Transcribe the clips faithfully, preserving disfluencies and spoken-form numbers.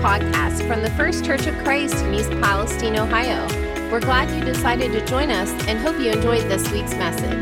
podcast from the First Church of Christ in East Palestine, Ohio. We're glad you decided to join us and hope you enjoyed this week's message.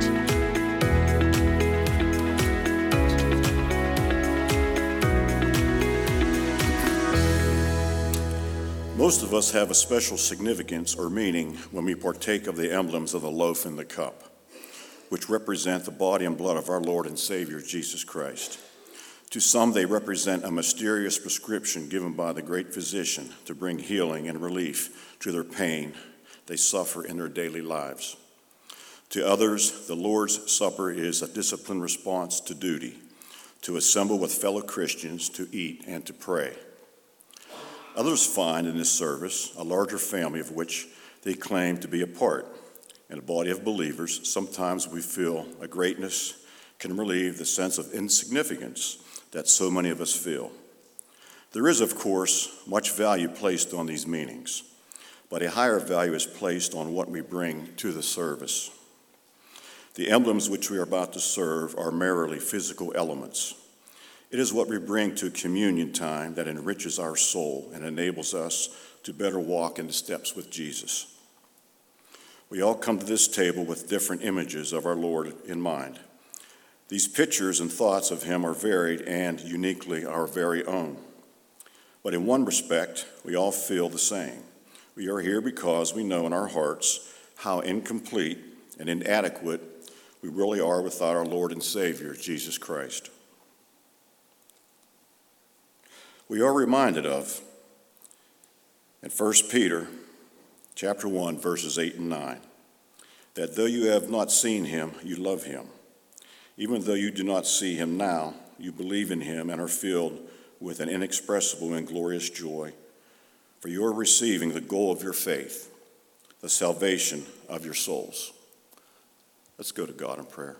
Most of us have a special significance or meaning when we partake of the emblems of the loaf and the cup, which represent the body and blood of our Lord and Savior, Jesus Christ. To some, they represent a mysterious prescription given by the great physician to bring healing and relief to their pain they suffer in their daily lives. To others, the Lord's Supper is a disciplined response to duty, to assemble with fellow Christians to eat and to pray. Others find in this service a larger family of which they claim to be a part. In a body of believers, sometimes we feel a greatness can relieve the sense of insignificance that so many of us feel. There is, of course, much value placed on these meanings, but a higher value is placed on what we bring to the service. The emblems which we are about to serve are merely physical elements. It is what we bring to communion time that enriches our soul and enables us to better walk in the steps with Jesus. We all come to this table with different images of our Lord in mind. These pictures and thoughts of him are varied and uniquely our very own. But in one respect, we all feel the same. We are here because we know in our hearts how incomplete and inadequate we really are without our Lord and Savior, Jesus Christ. We are reminded of, in First Peter chapter one, verses eight and nine, that though you have not seen him, you love him. Even though you do not see him now, you believe in him and are filled with an inexpressible and glorious joy, for you are receiving the goal of your faith, the salvation of your souls. Let's go to God in prayer.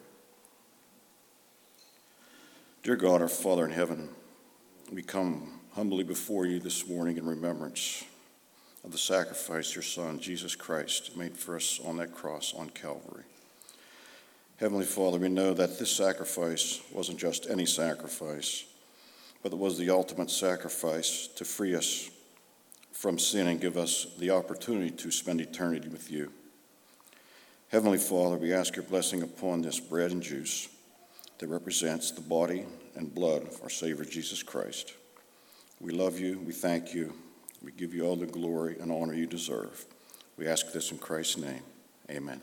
Dear God, our Father in heaven, we come humbly before you this morning in remembrance of the sacrifice your Son, Jesus Christ, made for us on that cross on Calvary. Heavenly Father, we know that this sacrifice wasn't just any sacrifice, but it was the ultimate sacrifice to free us from sin and give us the opportunity to spend eternity with you. Heavenly Father, we ask your blessing upon this bread and juice that represents the body and blood of our Savior Jesus Christ. We love you, we thank you, we give you all the glory and honor you deserve. We ask this in Christ's name. Amen.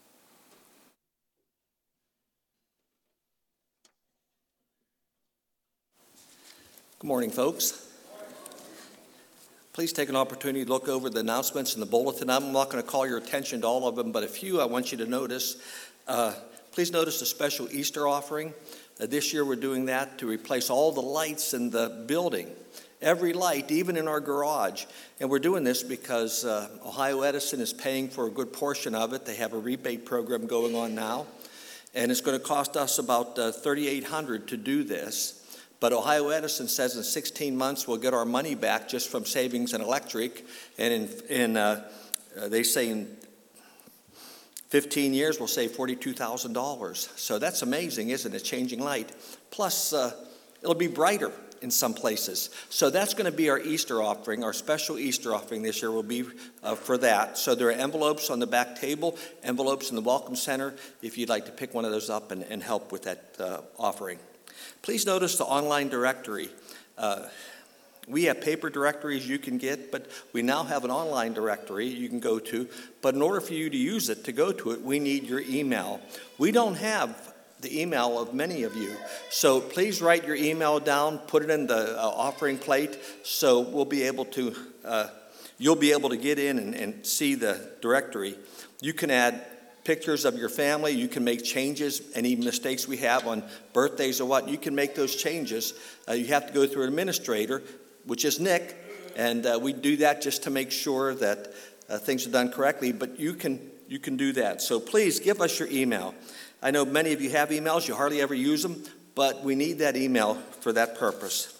Good morning, folks. Please take an opportunity to look over the announcements in the bulletin. I'm not going to call your attention to all of them, but a few I want you to notice. Uh, please notice the special Easter offering. Uh, this year we're doing that to replace all the lights in the building. Every light, even in our garage. And we're doing this because uh, Ohio Edison is paying for a good portion of it. They have a rebate program going on now. And it's going to cost us about uh, thirty-eight hundred dollars to do this. But Ohio Edison says in sixteen months we'll get our money back just from savings in electric. And in, in uh, uh, they say in fifteen years we'll save forty-two thousand dollars. So that's amazing, isn't it? Changing light. Plus, uh, it'll be brighter in some places. So that's going to be our Easter offering. Our special Easter offering this year will be uh, for that. So there are envelopes on the back table, envelopes in the Welcome Center, if you'd like to pick one of those up and, and help with that uh, offering. Please notice the online directory. Uh, we have paper directories you can get, but we now have an online directory you can go to. But in order for you to use it, to go to it, we need your email. We don't have the email of many of you. So please write your email down, put it in the uh, offering plate, so we'll be able to, uh, you'll be able to get in and, and see the directory. You can add pictures of your family. You can make changes. Any mistakes we have on birthdays or what, you can make those changes. Uh, you have to go through an administrator, which is Nick, and uh, we do that just to make sure that uh, things are done correctly, but you can, you can do that. So please give us your email. I know many of you have emails. You hardly ever use them, but we need that email for that purpose.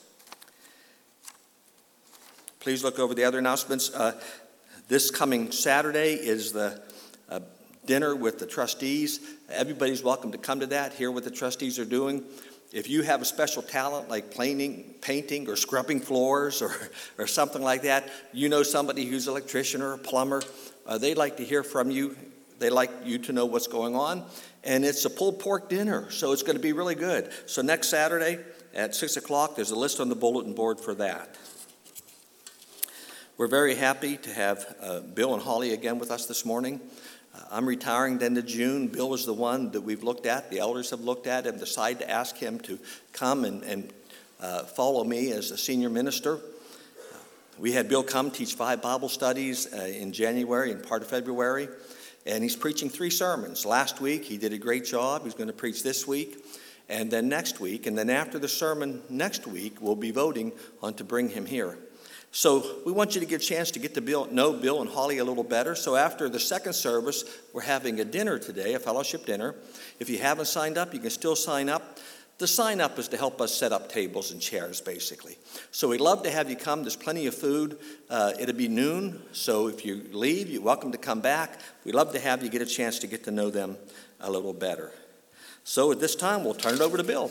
Please look over the other announcements. Uh, this coming Saturday is the uh, dinner with the trustees. Everybody's welcome to come to that, hear what the trustees are doing. If you have a special talent like painting, painting or scrubbing floors or, or something like that, you know somebody who's an electrician or a plumber, uh, they'd like to hear from you. They like you to know what's going on. And it's a pulled pork dinner, so it's going to be really good. So next Saturday at six o'clock, there's a list on the bulletin board for that. We're very happy to have uh, Bill and Holly again with us this morning. Uh, I'm retiring the end of June. Bill is the one that we've looked at, the elders have looked at, and decided to ask him to come and, and uh, follow me as a senior minister. Uh, we had Bill come teach five Bible studies uh, in January and part of February. And he's preaching three sermons. Last week, he did a great job. He's going to preach this week and then next week. And then after the sermon next week, we'll be voting on to bring him here. So we want you to get a chance to get to Bill, know Bill and Holly a little better. So after the second service, we're having a dinner today, a fellowship dinner. If you haven't signed up, you can still sign up. The sign up is to help us set up tables and chairs, basically. So we'd love to have you come. There's plenty of food. Uh, it'll be noon, so if you leave, you're welcome to come back. We'd love to have you get a chance to get to know them a little better. So at this time, we'll turn it over to Bill.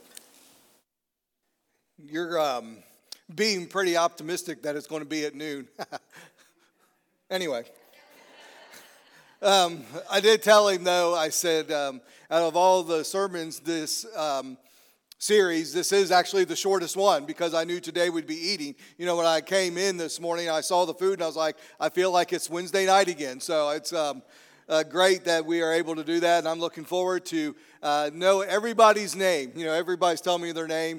You're um, being pretty optimistic that it's going to be at noon. Anyway. Um, I did tell him, though, I said, um, out of all the sermons this um, series, this is actually the shortest one because I knew today we'd be eating. You know, when I came in this morning, I saw the food, and I was like, I feel like it's Wednesday night again. So it's um, uh, great that we are able to do that, and I'm looking forward to uh, know everybody's name. You know, everybody's telling me their name.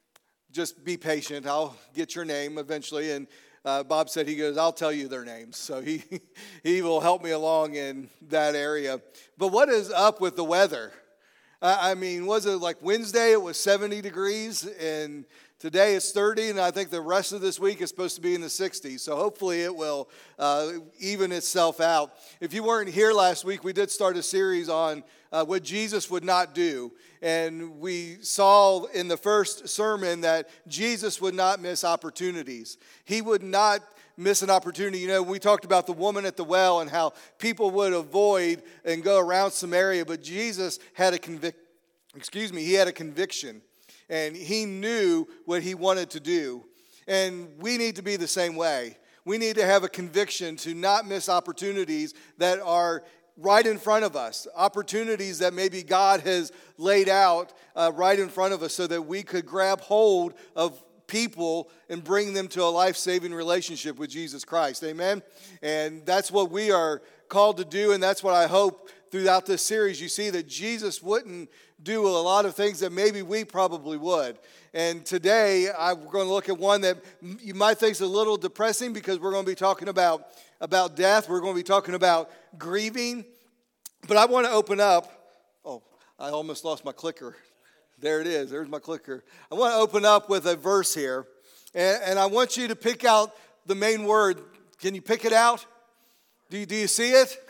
Just be patient. I'll get your name eventually, and Uh, Bob said, he goes, I'll tell you their names. So he he will help me along in that area. But what is up with the weather? Uh, I mean, was it like Wednesday it was seventy degrees, and today it's thirty, and I think the rest of this week is supposed to be in the sixties. So hopefully it will uh, even itself out. If you weren't here last week, we did start a series on uh, what Jesus would not do. And we saw in the first sermon that Jesus would not miss opportunities. He would not miss an opportunity. You know, we talked about the woman at the well and how people would avoid and go around Samaria, but Jesus had a convic- excuse me, he had a conviction, and he knew what he wanted to do. And we need to be the same way. We need to have a conviction to not miss opportunities that are right in front of us, opportunities that maybe God has laid out uh, right in front of us so that we could grab hold of people and bring them to a life-saving relationship with Jesus Christ. Amen? And that's what we are called to do, and that's what I hope throughout this series you see, that Jesus wouldn't do a lot of things that maybe we probably would. And today, I'm going to look at one that you might think is a little depressing because we're going to be talking about, about death. We're going to be talking about grieving. But I want to open up. Oh, I almost lost my clicker. There it is. There's my clicker. I want to open up with a verse here. And, and I want you to pick out the main word. Can you pick it out? Do you, do you see it?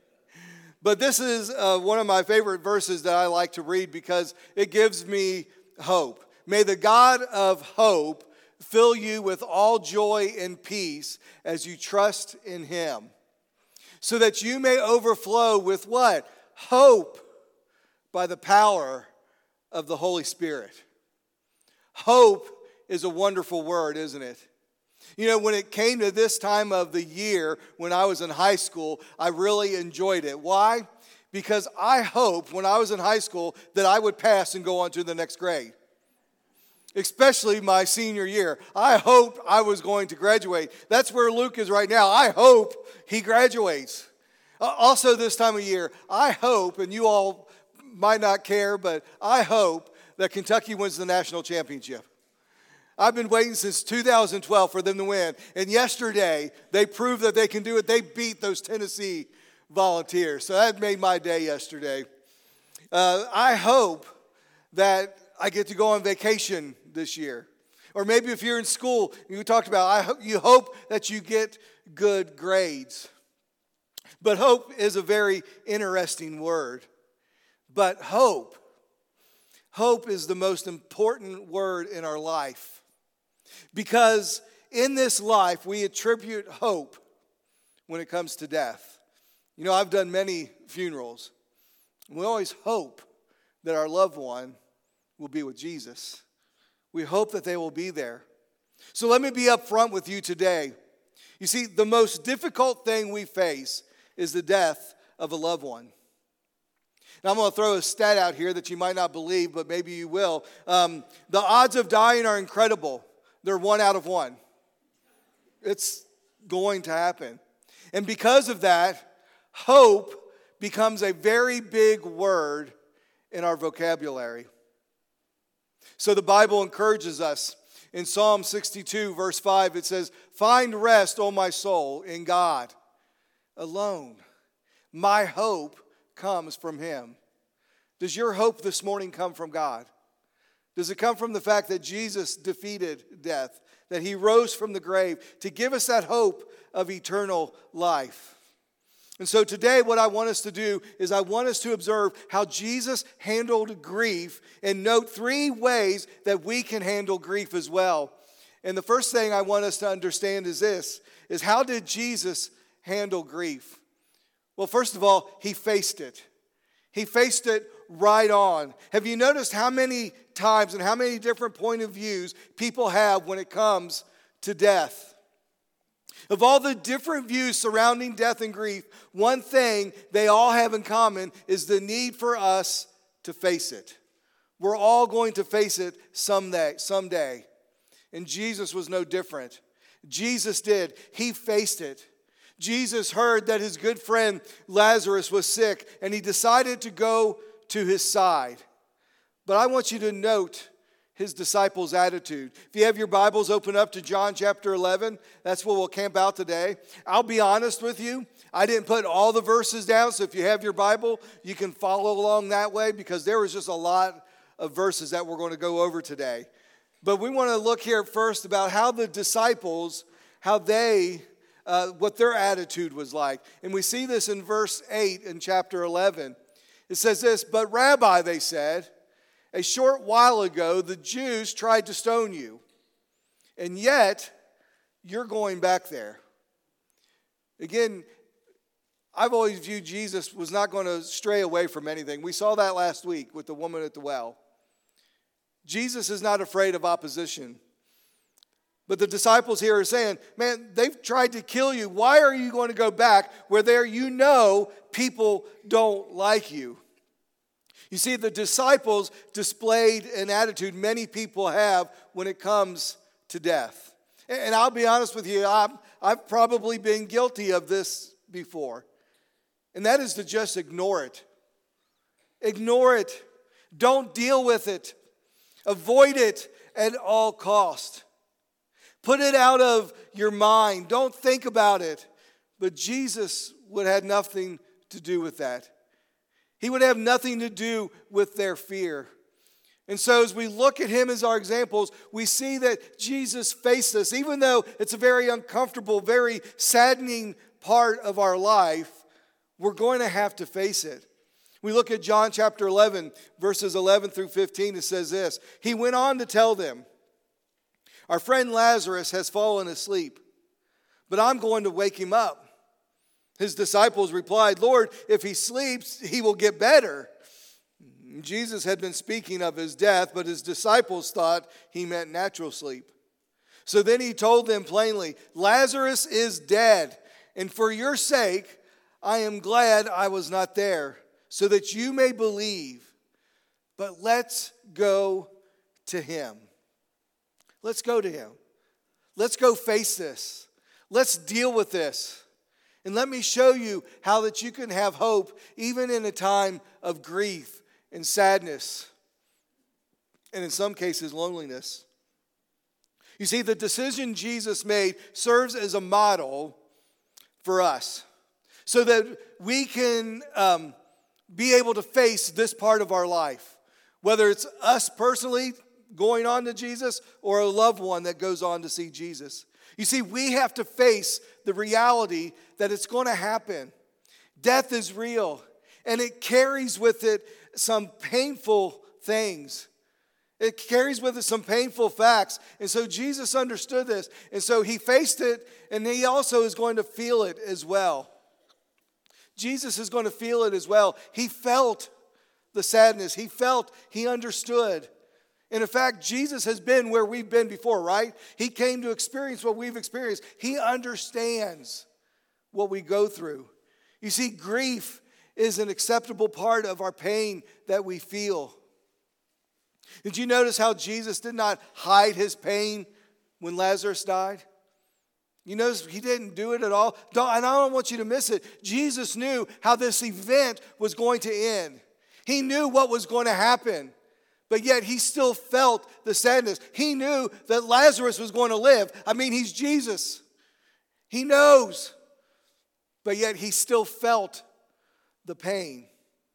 But this is uh, one of my favorite verses that I like to read because it gives me hope. May the God of hope fill you with all joy and peace as you trust in him, so that you may overflow with what? Hope by the power of the Holy Spirit. Hope is a wonderful word, isn't it? You know, when it came to this time of the year, when I was in high school, I really enjoyed it. Why? Because I hoped when I was in high school that I would pass and go on to the next grade. Especially my senior year. I hoped I was going to graduate. That's where Luke is right now. I hope he graduates. Uh, also this time of year, I hope, and you all might not care, but I hope that Kentucky wins the national championship. I've been waiting since two thousand twelve for them to win. And yesterday, they proved that they can do it. They beat those Tennessee Volunteers. So that made my day yesterday. Uh, I hope that I get to go on vacation this year. Or maybe if you're in school, you talked about, I hope, you hope that you get good grades. But hope is a very interesting word. But hope, hope is the most important word in our life. Because in this life, we attribute hope when it comes to death. You know, I've done many funerals. We always hope that our loved one will be with Jesus. We hope that they will be there. So let me be upfront with you today. You see, the most difficult thing we face is the death of a loved one. Now, I'm going to throw a stat out here that you might not believe, but maybe you will. Um, the odds of dying are incredible. They're one out of one. It's going to happen. And because of that, hope becomes a very big word in our vocabulary. So the Bible encourages us. In Psalm sixty-two, verse five, it says, "Find rest, O my soul, in God alone. My hope comes from Him." Does your hope this morning come from God? Does it come from the fact that Jesus defeated death, that He rose from the grave to give us that hope of eternal life? And so today what I want us to do is I want us to observe how Jesus handled grief and note three ways that we can handle grief as well. And the first thing I want us to understand is this, is how did Jesus handle grief? Well, first of all, He faced it. He faced it right on. Have you noticed how many times and how many different point of views people have when it comes to death? Of all the different views surrounding death and grief, one thing they all have in common is the need for us to face it. We're all going to face it someday, someday. And Jesus was no different. Jesus did. He faced it. Jesus heard that his good friend Lazarus was sick, and he decided to go to his side. But I want you to note his disciples' attitude. If you have your Bibles, open up to John chapter eleven. That's where we'll camp out today. I'll be honest with you. I didn't put all the verses down, so if you have your Bible, you can follow along that way because there was just a lot of verses that we're going to go over today. But we want to look here first about how the disciples, how they, uh, what their attitude was like. And we see this in verse eight in chapter eleven. It says this, "But Rabbi," they said, "a short while ago, the Jews tried to stone you, and yet you're going back there." Again, I've always viewed Jesus was not going to stray away from anything. We saw that last week with the woman at the well. Jesus is not afraid of opposition. But the disciples here are saying, man, they've tried to kill you. Why are you going to go back where there you know people don't like you? You see, the disciples displayed an attitude many people have when it comes to death. And I'll be honest with you, I'm, I've probably been guilty of this before. And that is to just ignore it. Ignore it. Don't deal with it. Avoid it at all cost. Put it out of your mind. Don't think about it. But Jesus would have nothing to do with that. He would have nothing to do with their fear. And so as we look at him as our examples, we see that Jesus faced this. Even though it's a very uncomfortable, very saddening part of our life, we're going to have to face it. We look at John chapter eleven, verses eleven through fifteen. It says this, "He went on to tell them, 'Our friend Lazarus has fallen asleep, but I'm going to wake him up.' His disciples replied, 'Lord, if he sleeps, he will get better.' Jesus had been speaking of his death, but his disciples thought he meant natural sleep. So then he told them plainly, 'Lazarus is dead, and for your sake I am glad I was not there, so that you may believe. But let's go to him.'" Let's go to him. Let's go face this. Let's deal with this. And let me show you how that you can have hope even in a time of grief and sadness, and in some cases, loneliness. You see, the decision Jesus made serves as a model for us so that we can um, be able to face this part of our life, whether it's us personally going on to Jesus or a loved one that goes on to see Jesus. You see, we have to face the reality that it's going to happen. Death is real, and it carries with it some painful things. It carries with it some painful facts. And so Jesus understood this, and so he faced it, and he also is going to feel it as well. Jesus is going to feel it as well. He felt the sadness. He felt, he understood. And in fact, Jesus has been where we've been before, right? He came to experience what we've experienced. He understands what we go through. You see, grief is an acceptable part of our pain that we feel. Did you notice how Jesus did not hide his pain when Lazarus died? You notice he didn't do it at all. Don't, and I don't want you to miss it. Jesus knew how this event was going to end. He knew what was going to happen. But yet he still felt the sadness. He knew that Lazarus was going to live. I mean, he's Jesus. He knows. But yet he still felt the pain.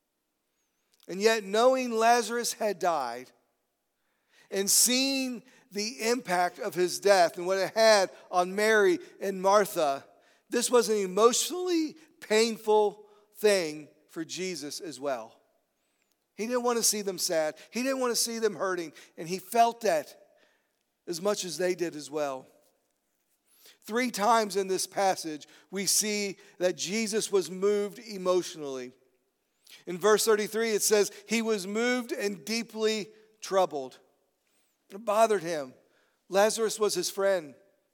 And yet knowing Lazarus had died and seeing the impact of his death and what it had on Mary and Martha, this was an emotionally painful thing for Jesus as well. He didn't want to see them sad. He didn't want to see them hurting. And he felt that as much as they did as well. Three times in this passage, we see that Jesus was moved emotionally. In verse thirty-three, it says, he was moved and deeply troubled. It bothered him. Lazarus was his friend.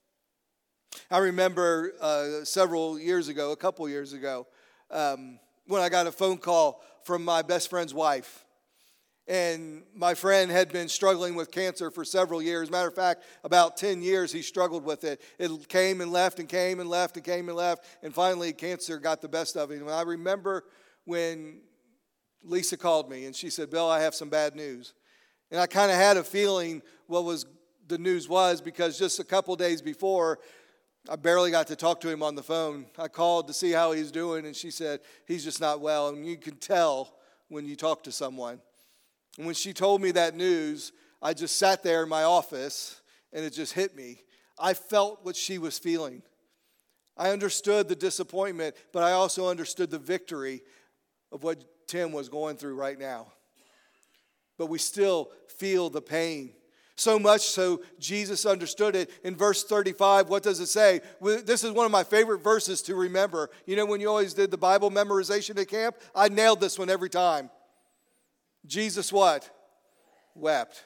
I remember uh, several years ago, a couple years ago, um, when I got a phone call from my best friend's wife. And my friend had been struggling with cancer for several years. Matter of fact, about ten years he struggled with it. It came and left and came and left and came and left. And finally cancer got the best of him. And I remember when Lisa called me and she said, Bill, I have some bad news. And I kind of had a feeling what was the news was, because just a couple days before, I barely got to talk to him on the phone. I called to see how he's doing, and she said, he's just not well. And you can tell when you talk to someone. And when she told me that news, I just sat there in my office, and it just hit me. I felt what she was feeling. I understood the disappointment, but I also understood the victory of what Tim was going through right now. But we still feel the pain. So much so, Jesus understood it. In verse thirty-five, what does it say? This is one of my favorite verses to remember. You know, when you always did the Bible memorization at camp, I nailed this one every time. Jesus what? Wept.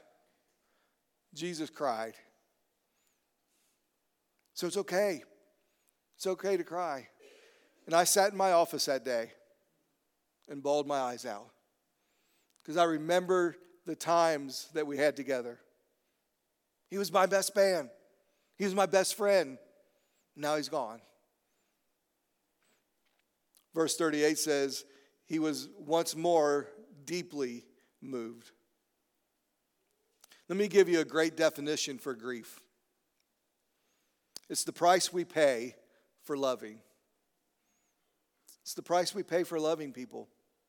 Jesus cried. So it's okay. It's okay to cry. And I sat in my office that day and bawled my eyes out. Because I remember the times that we had together. He was my best man. He was my best friend. Now he's gone. Verse thirty-eight says, he was once more deeply moved. Let me give you a great definition for grief. It's the price we pay for loving. It's the price we pay for loving people.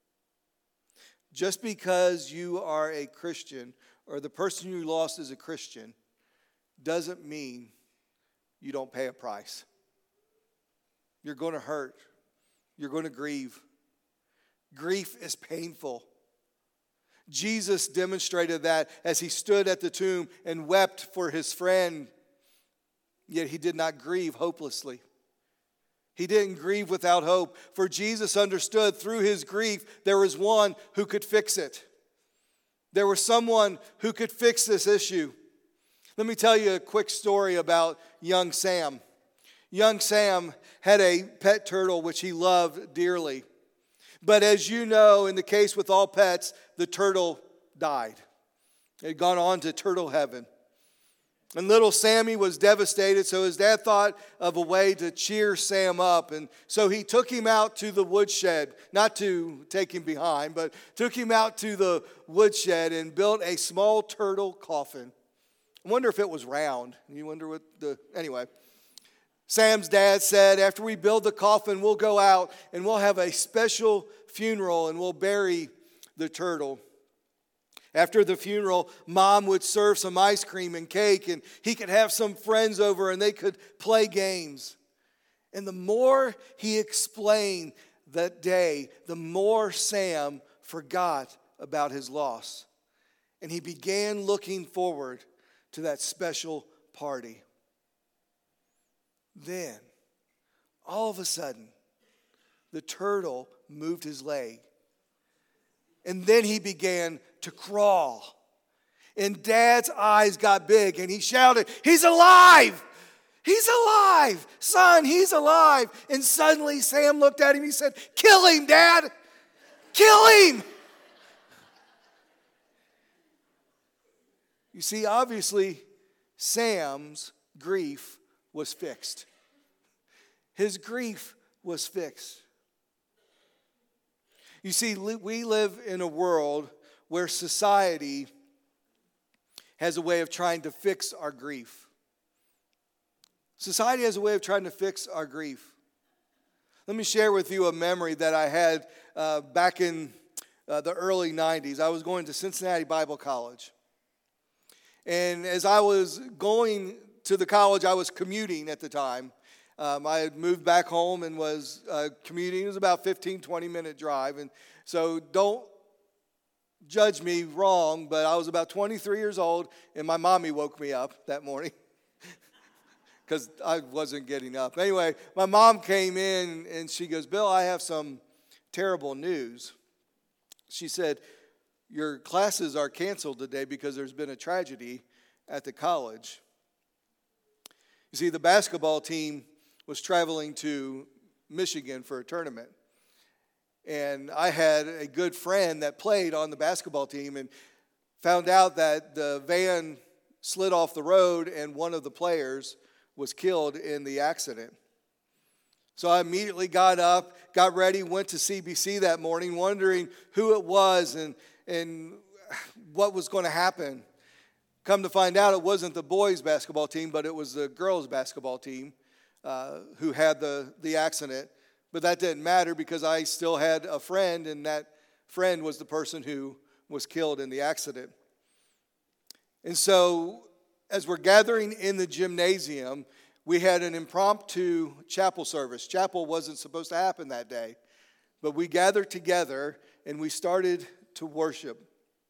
Just because you are a Christian or the person you lost is a Christian doesn't mean you don't pay a price. You're going to hurt. You're going to grieve. Grief is painful. Jesus demonstrated that as he stood at the tomb and wept for his friend, yet he did not grieve hopelessly. He didn't grieve without hope, for Jesus understood through his grief there was one who could fix it. There was someone who could fix this issue. Let me tell you a quick story about young Sam. Young Sam had a pet turtle which he loved dearly. But as you know, in the case with all pets, the turtle died. It had gone on to turtle heaven. And little Sammy was devastated, so his dad thought of a way to cheer Sam up. And so he took him out to the woodshed, not to take him behind, but took him out to the woodshed and built a small turtle coffin. I wonder if it was round. You wonder what the, anyway. Sam's dad said, after we build the coffin, we'll go out and we'll have a special funeral and we'll bury the turtle. After the funeral, Mom would serve some ice cream and cake, and he could have some friends over and they could play games. And the more he explained that day, the more Sam forgot about his loss. And he began looking forward to that special party. Then, all of a sudden, the turtle moved his leg. And then he began to crawl. And Dad's eyes got big and he shouted, "He's alive! He's alive! Son, he's alive!" And suddenly Sam looked at him. He said, "Kill him, Dad! Kill him!" You see, obviously, Sam's grief was fixed. His grief was fixed. You see, we live in a world where society has a way of trying to fix our grief. Society has a way of trying to fix our grief. Let me share with you a memory that I had uh, back in uh, the early nineties. I was going to Cincinnati Bible College. And as I was going to the college, I was commuting at the time. Um, I had moved back home and was uh, commuting. It was about fifteen, twenty minute drive. And so don't judge me wrong, but I was about twenty-three years old, and my mommy woke me up that morning because I wasn't getting up. Anyway, my mom came in, and she goes, "Bill, I have some terrible news." She said, "Your classes are canceled today because there's been a tragedy at the college." You see, the basketball team was traveling to Michigan for a tournament. And I had a good friend that played on the basketball team and found out that the van slid off the road and one of the players was killed in the accident. So I immediately got up, got ready, went to C B C that morning, wondering who it was and, and what was going to happen. Come to find out, it wasn't the boys' basketball team, but it was the girls' basketball team uh, who had the, the accident. But that didn't matter because I still had a friend, and that friend was the person who was killed in the accident. And so as we're gathering in the gymnasium, we had an impromptu chapel service. Chapel wasn't supposed to happen that day, but we gathered together and we started to worship.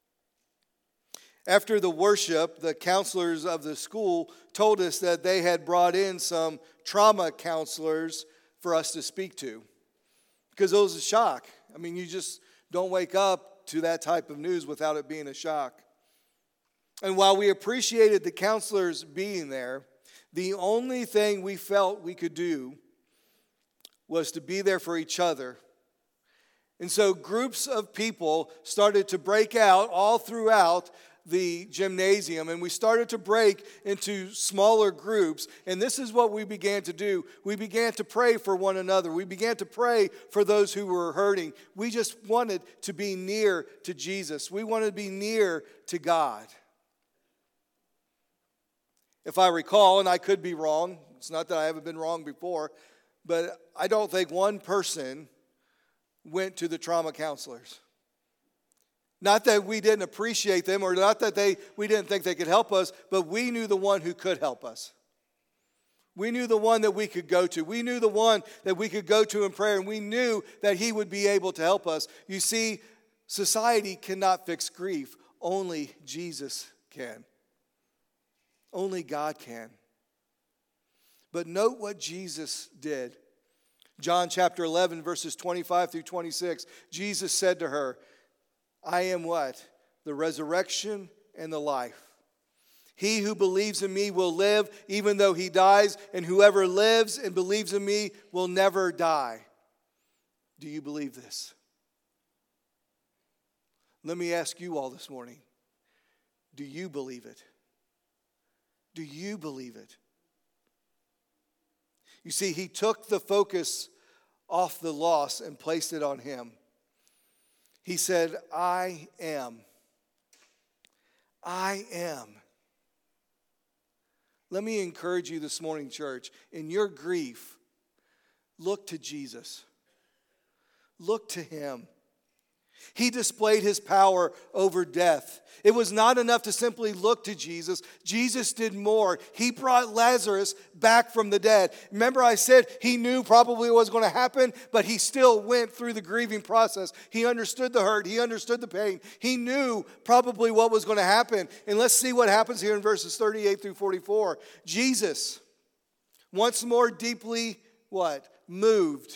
After the worship, the counselors of the school told us that they had brought in some trauma counselors for us to speak to, because it was a shock. I mean, you just don't wake up to that type of news without it being a shock. And while we appreciated the counselors being there, the only thing we felt we could do was to be there for each other. And so groups of people started to break out all throughout the gymnasium, and we started to break into smaller groups. And this is what we began to do. We began to pray for one another. We began to pray for those who were hurting. We just wanted to be near to Jesus. We wanted to be near to God. If I recall, and I could be wrong, it's not that I haven't been wrong before, but I don't think one person went to the trauma counselors. Not that we didn't appreciate them, or not that they we didn't think they could help us, but we knew the one who could help us. We knew the one that we could go to. We knew the one that we could go to in prayer, and we knew that he would be able to help us. You see, society cannot fix grief. Only Jesus can. Only God can. But note what Jesus did. John chapter eleven, verses twenty-five through twenty-six. Jesus said to her, "I am what? The resurrection and the life. He who believes in me will live even though he dies, and whoever lives and believes in me will never die." Do you believe this? Let me ask you all this morning. Do you believe it? Do you believe it? You see, he took the focus off the loss and placed it on him. He said, I am. I am. Let me encourage you this morning, church. In your grief, look to Jesus. Look to him. He displayed his power over death. It was not enough to simply look to Jesus. Jesus did more. He brought Lazarus back from the dead. Remember, I said he knew probably what was going to happen, but he still went through the grieving process. He understood the hurt. He understood the pain. He knew probably what was going to happen. And let's see what happens here in verses thirty-eight through forty-four. Jesus, once more deeply, what? Moved,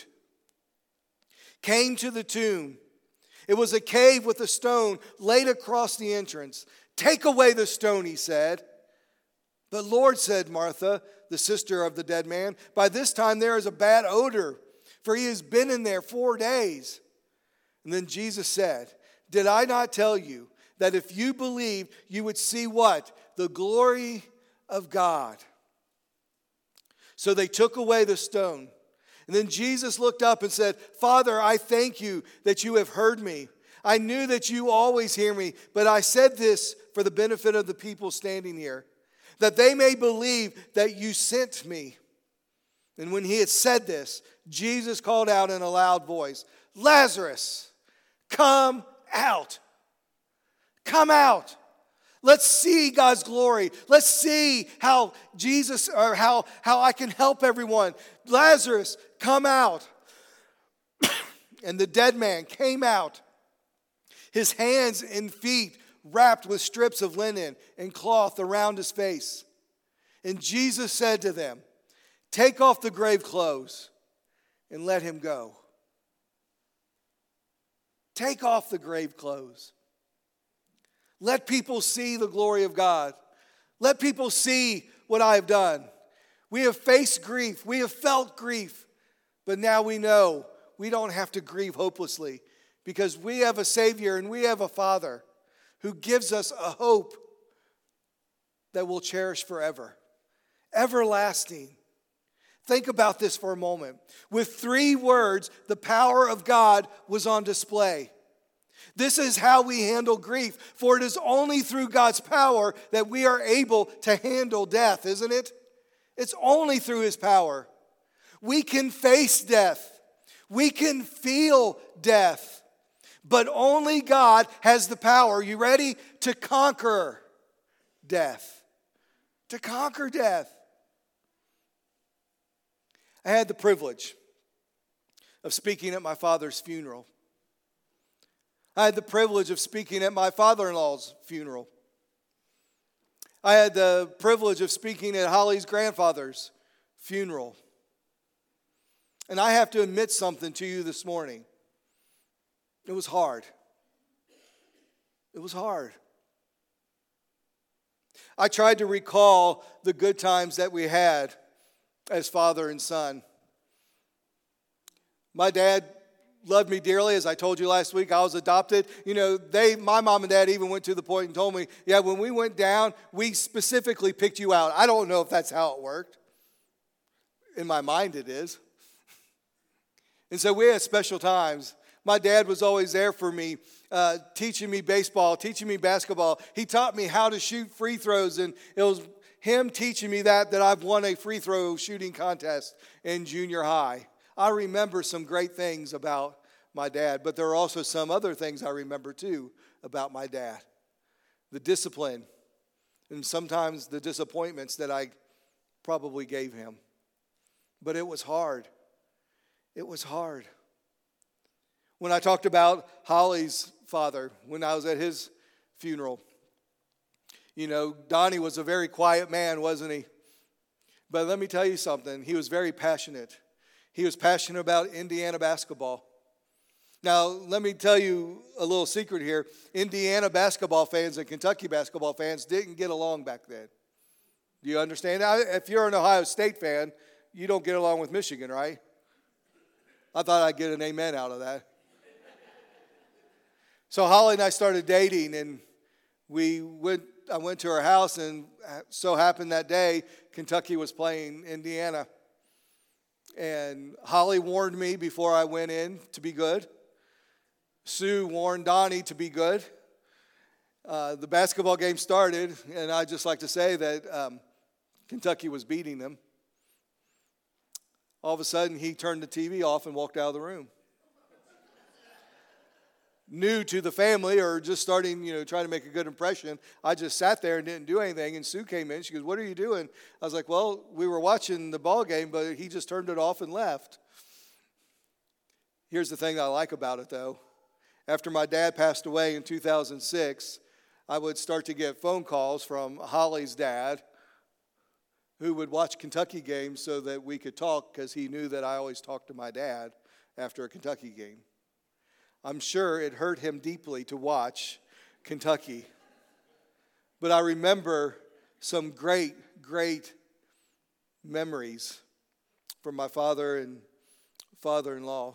came to the tomb. It was a cave with a stone laid across the entrance. Take away the stone, he said. But Lord, said Martha, the sister of the dead man, by this time there is a bad odor, for he has been in there four days. And then Jesus said, did I not tell you that if you believed, you would see what? The glory of God. So they took away the stone. And then Jesus looked up and said, Father, I thank you that you have heard me. I knew that you always hear me, but I said this for the benefit of the people standing here, that they may believe that you sent me. And when he had said this, Jesus called out in a loud voice, Lazarus, come out. Come out. Let's see God's glory. Let's see how Jesus, or how, how I can help everyone. Lazarus, come out. And the dead man came out, his hands and feet wrapped with strips of linen and cloth around his face. And Jesus said to them, take off the grave clothes and let him go. Take off the grave clothes. Let people see the glory of God. Let people see what I have done. We have faced grief. We have felt grief. But now we know we don't have to grieve hopelessly because we have a Savior and we have a Father who gives us a hope that we'll cherish forever. Everlasting. Think about this for a moment. With three words, the power of God was on display. This is how we handle grief, for it is only through God's power that we are able to handle death, isn't it? It's only through His power. We can face death. We can feel death. But only God has the power, you ready? To conquer death. To conquer death. I had the privilege of speaking at my father's funeral. I had the privilege of speaking at my father-in-law's funeral. I had the privilege of speaking at Holly's grandfather's funeral. And I have to admit something to you this morning. It was hard. It was hard. I tried to recall the good times that we had as father and son. My dad loved me dearly. As I told you last week, I was adopted. You know, they, my mom and dad even went to the point and told me, yeah, when we went down, we specifically picked you out. I don't know if that's how it worked. In my mind, it is. And so we had special times. My dad was always there for me, uh, teaching me baseball, teaching me basketball. He taught me how to shoot free throws, and it was him teaching me that that I've won a free throw shooting contest in junior high. I remember some great things about my dad, but there are also some other things I remember too about my dad. The discipline and sometimes the disappointments that I probably gave him. But it was hard. It was hard. When I talked about Holly's father, when I was at his funeral, you know, Donnie was a very quiet man, wasn't he? But let me tell you something. He was very passionate. He was passionate about Indiana basketball. Now, let me tell you a little secret here. Indiana basketball fans and Kentucky basketball fans didn't get along back then. Do you understand? If you're an Ohio State fan, you don't get along with Michigan, right? I thought I'd get an amen out of that. So Holly and I started dating, and we went. I went to her house, and so happened that day, Kentucky was playing Indiana. And Holly warned me before I went in to be good. Sue warned Donnie to be good. Uh, the basketball game started, and I'd just like to say that um, Kentucky was beating them. All of a sudden, he turned the T V off and walked out of the room. New to the family, or just starting, you know, trying to make a good impression, I just sat there and didn't do anything. And Sue came in. She goes, "What are you doing?" I was like, "Well, we were watching the ball game, but he just turned it off and left." Here's the thing I like about it, though. After my dad passed away in two thousand six, I would start to get phone calls from Holly's dad, who would watch Kentucky games so that we could talk, because he knew that I always talked to my dad after a Kentucky game. I'm sure it hurt him deeply to watch Kentucky. but I remember some great, great memories from my father and father-in-law.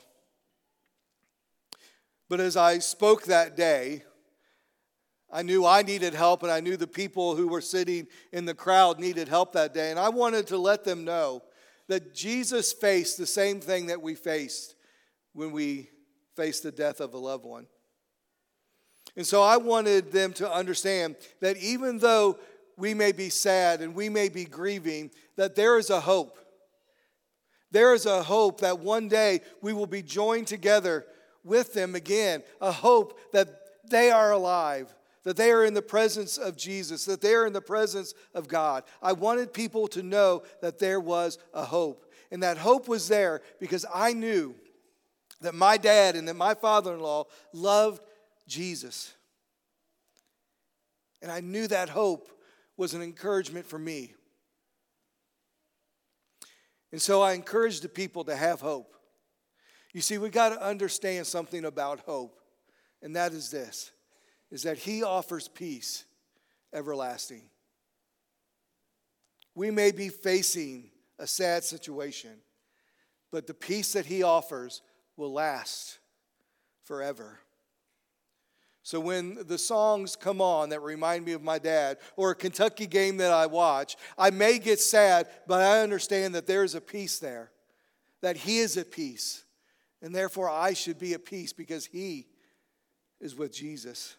But as I spoke that day, I knew I needed help, and I knew the people who were sitting in the crowd needed help that day. And I wanted to let them know that Jesus faced the same thing that we faced when we faced the death of a loved one. And so I wanted them to understand that even though we may be sad and we may be grieving, that there is a hope. There is a hope that one day we will be joined together with them again. A hope that they are alive, that they are in the presence of Jesus, that they are in the presence of God. I wanted people to know that there was a hope. And that hope was there because I knew that my dad and that my father-in-law loved Jesus. And I knew that hope was an encouragement for me. And so I encouraged the people to have hope. You see, we got to understand something about hope, and that is this, is that he offers peace everlasting. We may be facing a sad situation, but the peace that he offers will last forever. So when the songs come on that remind me of my dad, or a Kentucky game that I watch, I may get sad, but I understand that there is a peace there, that he is at peace, and therefore I should be at peace because he is with Jesus.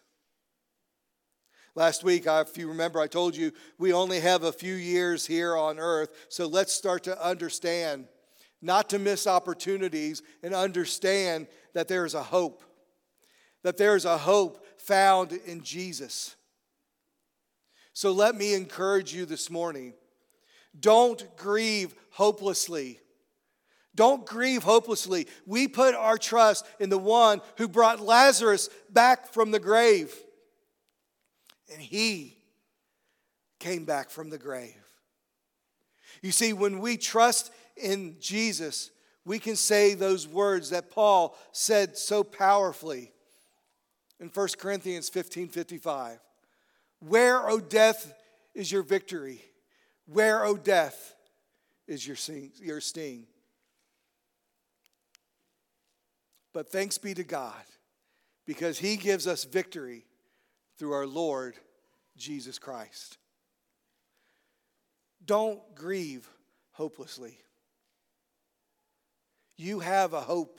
Last week, if you remember, I told you we only have a few years here on earth, so let's start to understand, not to miss opportunities, and understand that there is a hope. That there is a hope found in Jesus. So let me encourage you this morning. Don't grieve hopelessly. Don't grieve hopelessly. We put our trust in the one who brought Lazarus back from the grave. And he came back from the grave. You see, when we trust in Jesus, we can say those words that Paul said so powerfully in First Corinthians fifteen fifty-five. Where, O death, is your victory? Where, O death, is your your sting? But thanks be to God, because he gives us victory through our Lord Jesus Christ. Don't grieve hopelessly. You have a hope.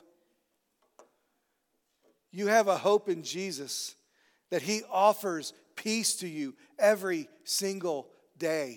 You have a hope in Jesus that he offers peace to you every single day.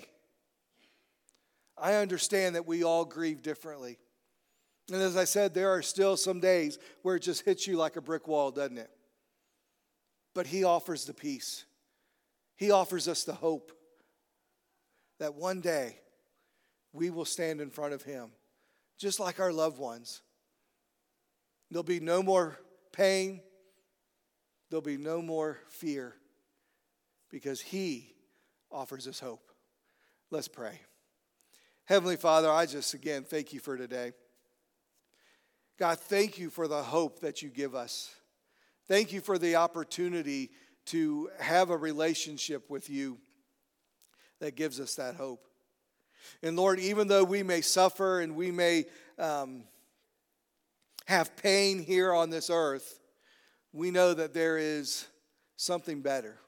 I understand that we all grieve differently. And as I said, there are still some days where it just hits you like a brick wall, doesn't it? But he offers the peace. He offers us the hope that one day we will stand in front of him, just like our loved ones. There'll be no more pain. There'll be no more fear, because he offers us hope. Let's pray. Heavenly Father, I just again thank you for today. God, thank you for the hope that you give us. Thank you for the opportunity to have a relationship with you that gives us that hope. And Lord, even though we may suffer and we may um, have pain here on this earth, we know that there is something better.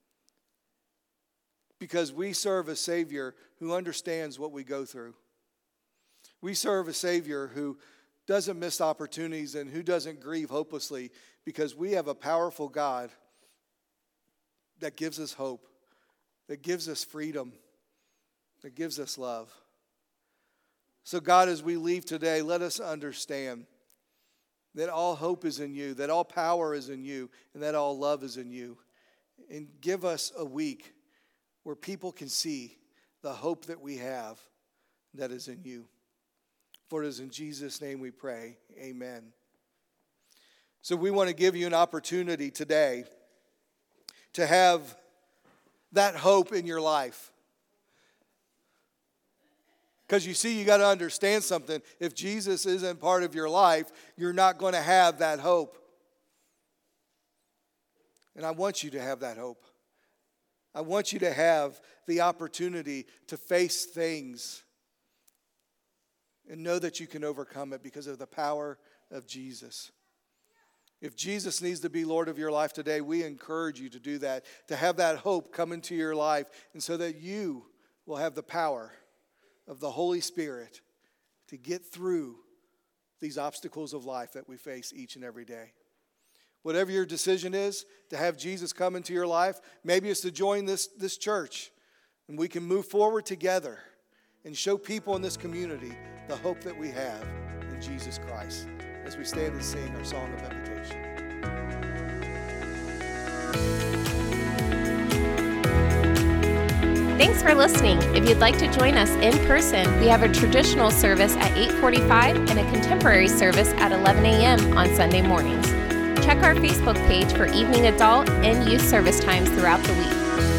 Because we serve a Savior who understands what we go through. We serve a Savior who doesn't miss opportunities and who doesn't grieve hopelessly, because we have a powerful God that gives us hope, that gives us freedom, that gives us love. So God, as we leave today, let us understand that all hope is in you, that all power is in you, and that all love is in you. And give us a week where people can see the hope that we have that is in you. For it is in Jesus' name we pray. Amen. So we want to give you an opportunity today to have that hope in your life. Because you see, you got to understand something. If Jesus isn't part of your life, you're not going to have that hope. And I want you to have that hope. I want you to have the opportunity to face things and know that you can overcome it because of the power of Jesus. If Jesus needs to be Lord of your life today, we encourage you to do that, to have that hope come into your life, and so that you will have the power of the Holy Spirit to get through these obstacles of life that we face each and every day. Whatever your decision is, to have Jesus come into your life, maybe it's to join this, this church, and we can move forward together and show people in this community the hope that we have in Jesus Christ as we stand and sing our song of invitation. Thanks for listening. If you'd like to join us in person, we have a traditional service at eight forty-five and a contemporary service at eleven a.m. on Sunday mornings. Check our Facebook page for evening adult and youth service times throughout the week.